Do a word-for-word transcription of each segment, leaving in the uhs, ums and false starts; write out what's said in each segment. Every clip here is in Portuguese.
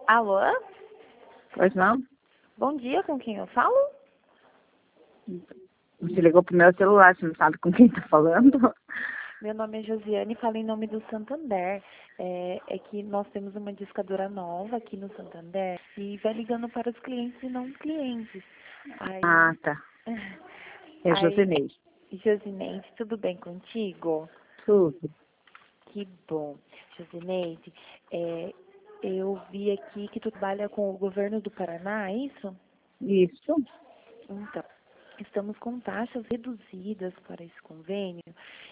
Alô? Pois não? Bom dia, com quem eu falo? Você ligou pro meu celular, você não sabe com quem tá falando? Meu nome é Josiane e falo em nome do Santander. É, é que nós temos uma discadora nova aqui no Santander e vai ligando para os clientes e não clientes. Aí, Ah, tá. É aí Josinei. Josineide, tudo bem contigo? Tudo. Que bom. Josineide, é, eu vi aqui que tu trabalha com o governo do Paraná, é isso? Isso. Então, estamos com taxas reduzidas para esse convênio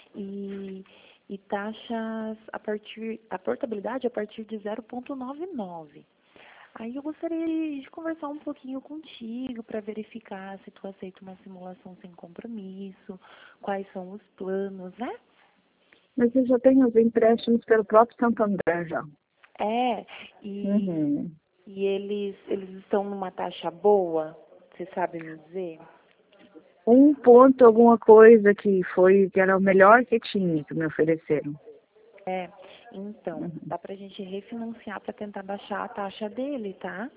e, e taxas a partir, a portabilidade a partir de zero vírgula noventa e nove. Aí eu gostaria de conversar um pouquinho contigo para verificar se tu aceita uma simulação sem compromisso, quais são os planos, né? Mas eu já tenho os empréstimos pelo próprio Santander já. É, e, Uhum. e eles, eles estão numa taxa boa, você sabe me dizer? Um ponto, alguma coisa que foi, que era o melhor que tinha, que me ofereceram. É, então, Uhum. dá pra gente refinanciar para tentar baixar a taxa dele, tá?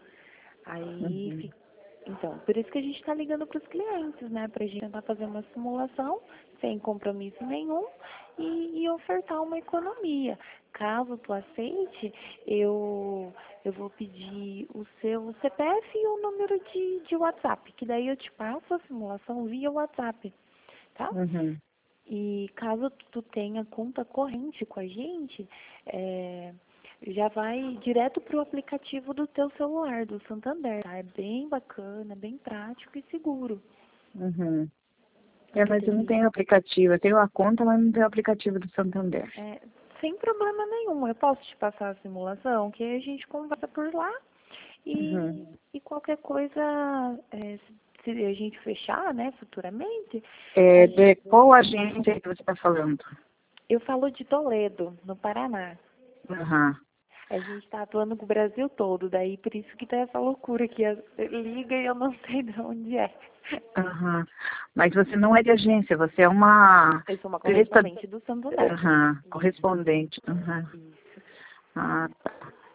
Aí, Uhum. fi- então, por isso que a gente está ligando para os clientes, né? Pra gente tentar fazer uma simulação sem compromisso nenhum e, e ofertar uma economia. Caso tu aceite, eu, eu vou pedir o seu C P F e o número de, de WhatsApp, que daí eu te passo a simulação via WhatsApp, tá? Uhum. E caso tu tenha conta corrente com a gente, é, já vai direto para o aplicativo do teu celular, do Santander, tá? É bem bacana, bem prático e seguro. Uhum. É, Que mas eu não daí, tenho aplicativo. Eu tenho a conta, mas não tenho o aplicativo do Santander. é, sem problema nenhum, eu posso te passar a simulação, que a gente conversa por lá Uhum. e, e qualquer coisa, é, se, se a gente fechar, né, futuramente, a É, gente, de qual agência que você está falando? eu falo de Toledo, no Paraná. Aham. A gente está atuando com o Brasil todo, daí por isso que tá essa loucura que a- liga e eu não sei de onde é. Aham. Mas você não é de agência, você é uma Eu sou uma presta... correspondente do Santander. Aham. Isso, Correspondente. Aham. isso. Ah, tá.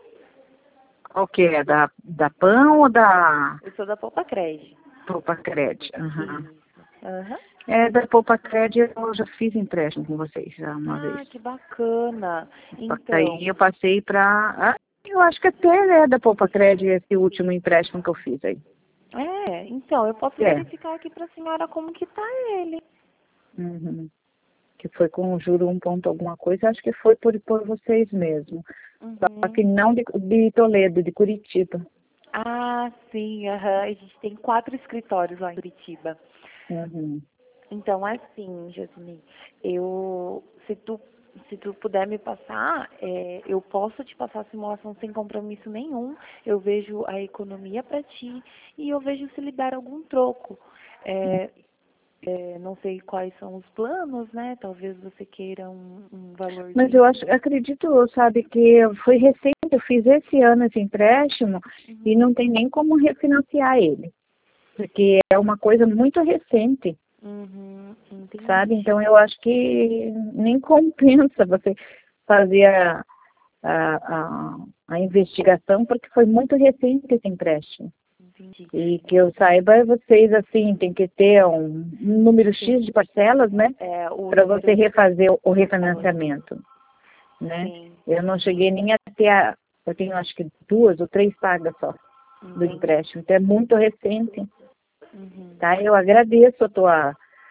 Qual que é? Da, da PAN ou da Eu sou da Poupa Cred. Poupa Cred? Aham. Isso. Aham. É, da Poupa Cred eu já fiz empréstimo com vocês já uma vez. Ah, que bacana. Só que daí Então, eu passei para... Ah, eu acho que até é da Poupa Cred esse último empréstimo que eu fiz aí. é, então, eu posso É. verificar aqui pra senhora como que tá ele. Uhum. Que foi com o juro um ponto alguma coisa, acho que foi por, por vocês mesmo. Só Uhum. que não de, de Toledo, de Curitiba. Ah, sim, aham. A gente tem quatro escritórios lá em Curitiba. Uhum. Então, assim, Jasmine, eu, se tu, se tu puder me passar, é, eu posso te passar a simulação sem compromisso nenhum. Eu vejo a economia para ti e eu vejo se libera algum troco. É, é, não sei quais são os planos, né? Talvez você queira um, um Mas valorzinho. eu acho, acredito, sabe, que foi recente, eu fiz esse ano esse empréstimo e Uhum, não tem nem como refinanciar ele. Porque é uma coisa muito recente, uhum, sabe? entendi, Então eu acho que nem compensa você fazer a, a, a, a investigação, porque foi muito recente esse empréstimo. entendi. E que eu saiba, vocês, assim, tem que ter um, um número Sim, X de parcelas, né? é, o Para você número. refazer o, o refinanciamento, né? Sim, Eu não cheguei nem a ter, a, eu tenho acho que duas ou três pagas só do entendi. empréstimo. Então é muito recente, Uhum. tá? Eu agradeço a tua,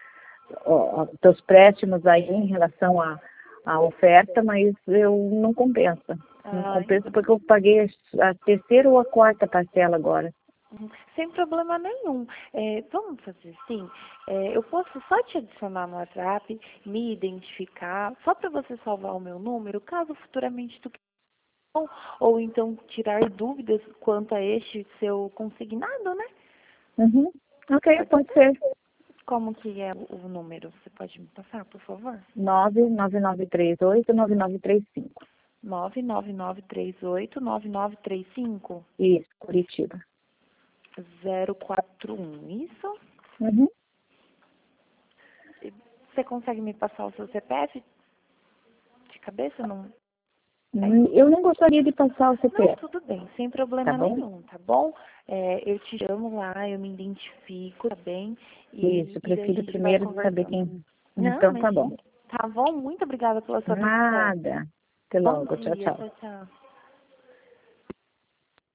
ó, ó, teus préstimos aí em relação à à oferta, mas eu não compensa. Não Ah, compensa porque eu paguei a terceira ou a quarta parcela agora. uhum. Sem problema nenhum. É, vamos fazer assim, é, eu posso só te adicionar no WhatsApp, me identificar, só para você salvar o meu número, caso futuramente tu queira, ou então tirar dúvidas quanto a este seu consignado, né? Uhum. Ok, Pode pode ser? ser. Como que é o, o número? Você pode me passar, por favor? nove nove nove três oito nove nove três cinco. nove nove nove três oito nove nove três cinco Isso, Curitiba. zero quatro um. Isso? Uhum. Você consegue me passar o seu C P F de cabeça? Não. Eu não gostaria de passar o C P F. Não, tudo bem, sem problema Tá bom? nenhum, tá bom? É, eu te chamo lá, eu me identifico, tá bem? E, Isso, e daí a prefiro gente vai primeiro saber conversando. quem. Não, Então mas tá bom. tá bom? Muito obrigada pela sua atenção. Nada. Até Bom logo. Tchau, dia, tchau. tchau, tchau.